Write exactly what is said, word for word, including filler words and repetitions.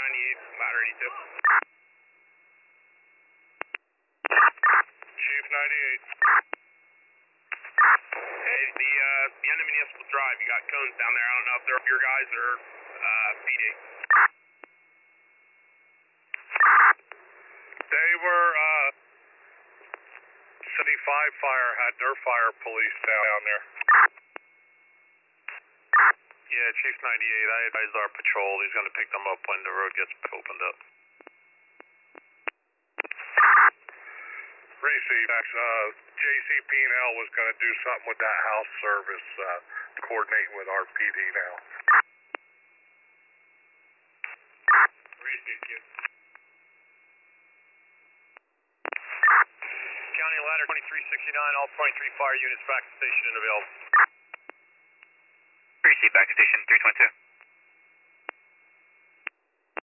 ninety-eight, ladder eighty-two. Chief ninety-eight. Hey, the, uh, the end of Municipal Drive, you got cones down there. I don't know if they're your guys or, uh, P D. They were, uh, City five Fire had their fire police down there. Yeah, Chief ninety-eight, I advised our patrol. He's going to pick them up when the road gets opened up. Receive, uh, J C P and L was going to do something with that house service, uh, coordinating with our P D now. Receive you. County ladder twenty-three sixty-nine, all twenty-three fire units back to station and available. Receive back to station three twenty-two.